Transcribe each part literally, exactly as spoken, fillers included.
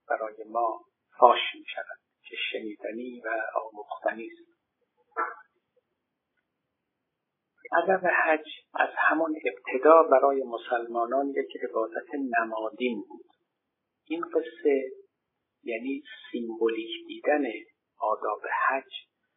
برای ما فاش می شود که شنیدنی و آموختنی است. ادب حج از همون ابتدا برای مسلمانان یک عبادت نمادین بود. این قصه یعنی سیمبولیک دیدن آداب حج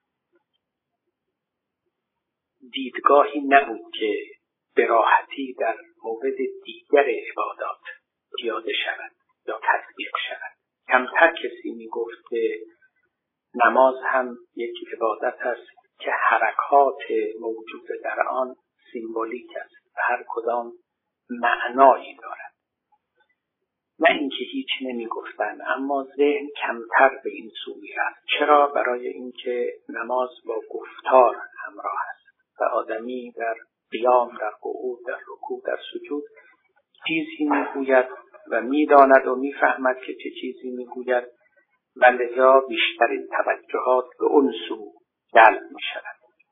دیدگاهی نبود که به راحتی در مورد دیگر عبادات پیاده شود یا تطبیق شود. کمتر کسی می گفت که نماز هم یک عبادت است که حرکات موجود در آن سیمبولیک است و هر کدام معنایی دارد. نه اینکه هیچ نمی گفتن، اما ذهن کمتر به این سو می رفت. چرا؟ برای اینکه نماز با گفتار همراه است و آدمی در قیام، در قعود، در رکوع، در سجود چیزی میگوید و میداند و میفهمد که چه چیزی میگوید و لذا بیشترین توجهات به اون سو جلب می شود.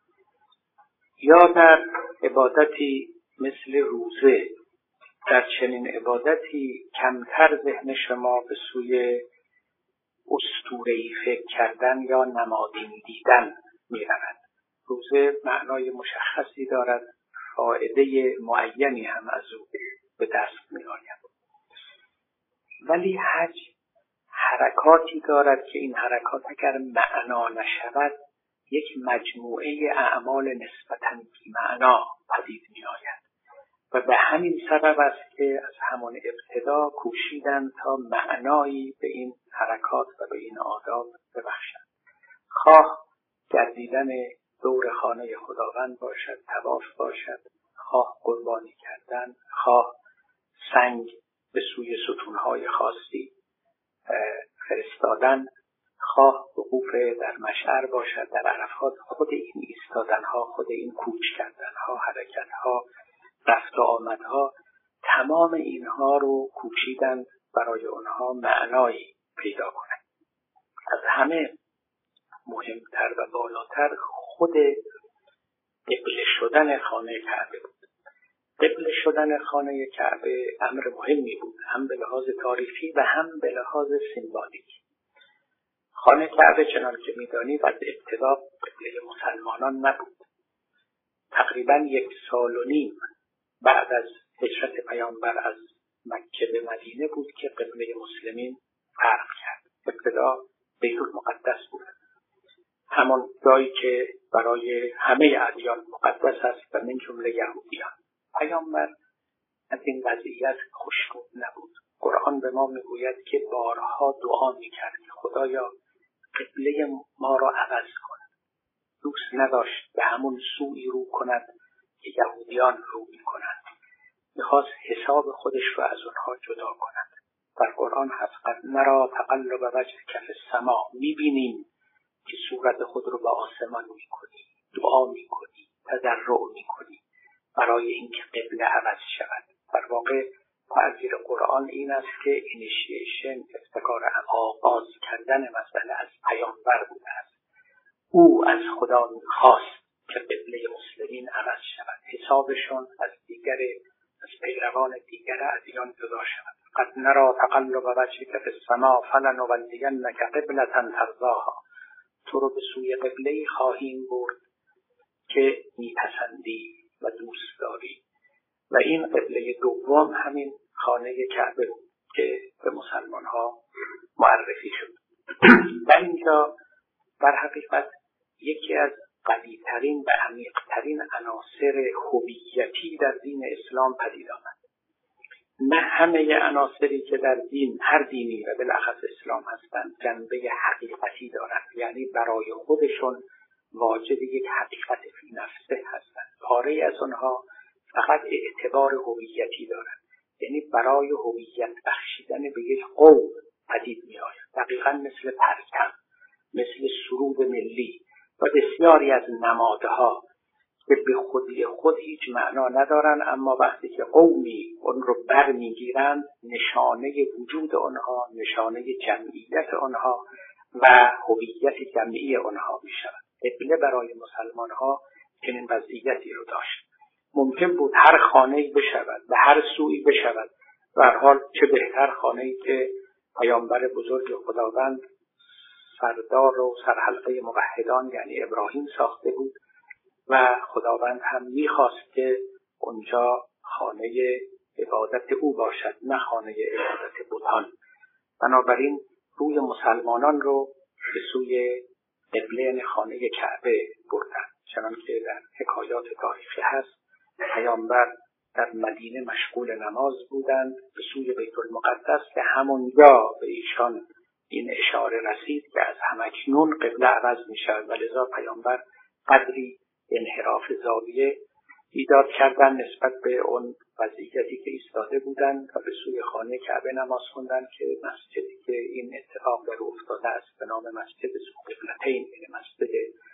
یا در عبادتی مثل روزه، در چنین عبادتی کمتر ذهن شما به سوی اسطوره‌ای فکر کردن یا نمادین دیدن می رود. روزه معنای مشخصی دارد، فایده معینی هم از او به دست می آید. ولی حج حرکاتی دارد که این حرکات اگر معنا نشود یک مجموعه اعمال نسبتاً بی‌معنا پدید می آید و به همین سبب است که از همان ابتدا کوشیدند تا معنایی به این حرکات و به این آداب ببخشند. خواه گردیدن دور خانه خداوند باشد، طواف باشد، خواه قربانی کردن، خواه سنگ به سوی ستونهای خاصی فرستادن، خواه وقوف در مشعر باشد، در عرفات. خود این ایستادنها، خود این کوچ کردنها، حرکتها، رفت و آمدها، تمام اینها رو کوشیدند برای آنها معنایی پیدا کنند. از همه مهمتر و بالاتر خود قبله شدن خانه کعبه بود. قبله شدن خانه کعبه امر مهمی بود، هم به لحاظ تاریخی و هم به لحاظ سیمبولیک. خانه کعبه چنان که می‌دانید از ابتدا قبله مسلمانان نبود. تقریباً یک سال و نیم بعد از هجرت پیامبر از مکه به مدینه بود که قبله مسلمین فرق کرد. ابتدا بیت المقدس بود، همان جایی که برای همه ادیان مقدس است و من جمله یهودیان. پیامبر از این وضعیت خوشنود نبود. قرآن به ما میگوید که بارها دعا میکرد که خدایا قبله ما را عوض کن. دوست نداشت به همون سوی رو کند که یهودیان رو میکنند. میخواست حساب خودش رو از اونها جدا کند. در قرآن هست قد نرا تقلب وجهک فی السماء، میبینیم که صورت خود رو به آسمان میکنی، دعا میکنی، تضرع میکنی برای اینکه قبله عوض شود. در واقع تعبیر قرآن این است که اینیشیشن، ابتکار آغاز کردن مسئله از پیامبر بوده است. او از خدا خواست که قبله مسلمین عوض شود، حسابشون از دیگر از پیروان دیگر ادیان جدا شود. قد نرا تقلب وجهک فی السماء فلنولینک قبلة ترضاها، تو رو به سوی قبله‌ای خواهیم برد که میپسندی و دوست داری. و این قبله دوم همین خانه کعبه بود که به مسلمان ها معرفی شد. در اینجا در حقیقت یکی از قوی‌ترین و عمیق‌ترین عناصر هویتی در دین اسلام پدید آمد. نه همه عناصری که در دین، هر دینی و بالاخص اسلام هستند، جنبه حقیقتی دارند، یعنی برای خودشون واجد یک حقیقت فی نفسه هستند. پاره از آنها فقط اعتبار هویتی دارند، یعنی برای هویت بخشیدن به یک قوم پدید می آید. دقیقاً مثل پرچم، مثل سرود ملی و بسیاری از نمادها که به خودی خود هیچ معنا ندارن، اما وقتی که قومی اون رو بر میگیرند نشانه وجود آنها، نشانه جمعیت آنها و هویت جمعی آنها می شود. قبله برای مسلمان ها چنین وضعیتی رو داشت. ممکن بود هر خانه‌ای بشود و هر سوی بشود، به هر حال چه بهتر خانه‌ای که پیامبر بزرگ خداوند سردار و سرحلقه موحدان یعنی ابراهیم ساخته بود و خداوند هم میخواست که اونجا خانه عبادت او باشد، نه خانه عبادت بتان. بنابراین روی مسلمانان رو به سوی قبله خانه کعبه بردن. چنانکه در حکایات تاریخی هست پیامبر در مدینه مشغول نماز بودند به سوی بیت المقدس که همونجا به ایشان این اشاره رسید که از همکنون قبله عوض می شود و لذا پیامبر قدری انحراف زاویه ایجاد کردن نسبت به اون وضعیتی که ایستاده بودند و به سوی خانه کعبه نماز خوندند که مسجدی که این اتفاق در افتاده است به نام مسجد ذوالقبلتین، یعنی مسجد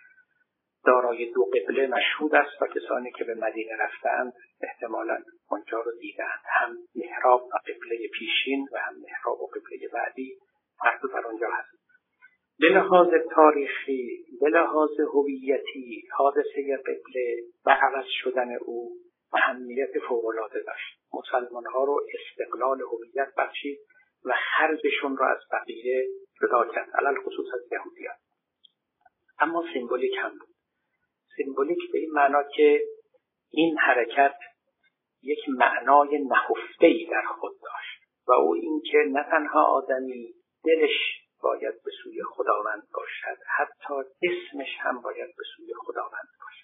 دارای دو قبله مشهود است و کسانی که به مدینه رفتند احتمالاً اونجا رو دیدند. هم محراب و قبله پیشین و هم محراب و قبله بعدی هر دو در اونجا هست. به لحاظ تاریخی، به لحاظ هویتی، حادثه قبله و عوض شدن او اهمیت فوق‌العاده داشت. مسلمان‌ها رو استقلال هویت بخشید و خرجشون رو از بقیه جدا کرد، علل خصوص از یهودیان. اما سمبولیک هم بود. سمبولیک به این معنا که این حرکت یک معنای نهفته‌ای در خود داشت و او این که نه تنها آدمی دلش باید به سوی خداوند باشد، حتی اسمش هم باید به سوی خداوند باشد.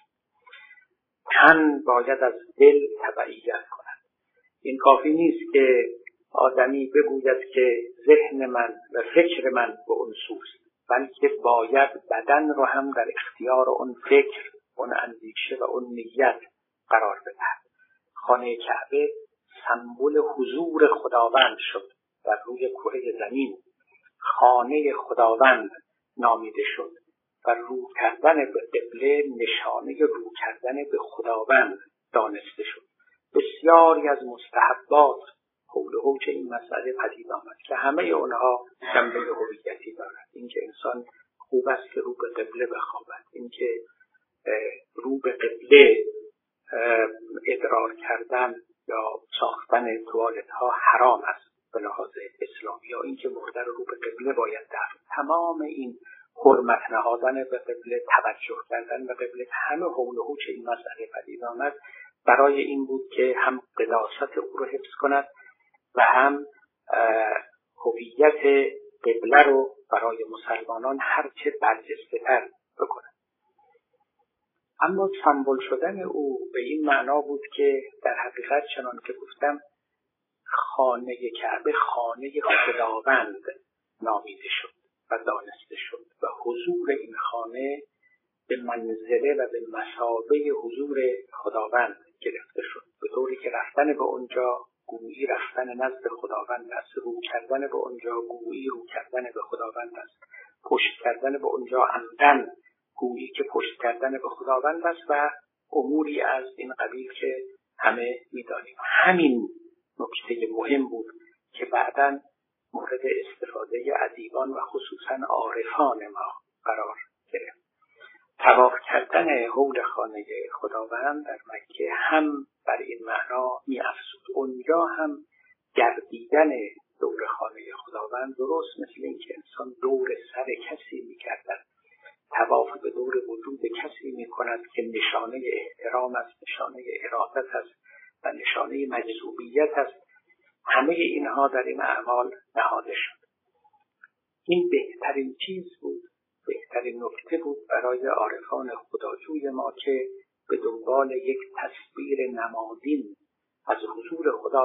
تن باید از دل تبعیت کند. این کافی نیست که آدمی بگوید که ذهن من و فکر من به اون سوست، بلکه باید بدن رو هم در اختیار اون فکر، اون اندیشه و اون نیت قرار بدهد. خانه کعبه سمبل حضور خداوند شد در روی کره زمین، خانه خداوند نامیده شد و رو کردن به قبله نشانه رو کردن به خداوند دانسته شد. بسیاری از مستحبات حول و حوش این مسئله پدید آمد که همه اونها جنبه هویتی دارد. اینکه انسان خوب است که رو به قبله بخوابد، اینکه رو به قبله ادرار کردن یا ساختن توالت ها حرام است به لحاظ اسلامی، یا اینکه مرده رو به قبله باید دفن. تمام این حرمت نهادن به قبله، توجه کردن به قبله، همه حول و حوش این مسئله پدید آمد برای این بود که هم قداست او رو حفظ کند و هم هویت قبله رو برای مسلمانان هرچه برجسته‌تر بکند. اما سمبل شدن او به این معنا بود که در حقیقت چنان که گفتم خانه کعبه خانه خداوند نامیده شد و دانسته شد و حضور این خانه به منزله و به مثابه حضور خداوند گرفته شد، به طوری که رفتن به اونجا گویی رفتن نزد خداوند است، رو کردن به اونجا گویی رو کردن به خداوند است، پشت کردن به اونجا عمدن گویی که پشت کردن به خداوند است و اموری از این قبیل که همه می‌دانیم. همین نکته مهم بود که بعداً مورد استفاده ادیبان و خصوصاً عارفان ما قرار گرفت. طواف کردن حول خانه خداوند در مکه هم بر این معنا می‌افزود. اونجا هم گردیدن دور خانه خداوند درست مثل این که انسان دور سر کسی می‌گردد، طواف به دور وجود کسی می‌کند که نشانه احترام است، نشانه ارادت است و نشانه مجذوبیت است. همه اینها در این اعمال نهاده شد. این بهترین چیز بود، بهترین نکته بود برای عارفان خداجوی ما که به دنبال یک تصویر نمادین از حضور خدا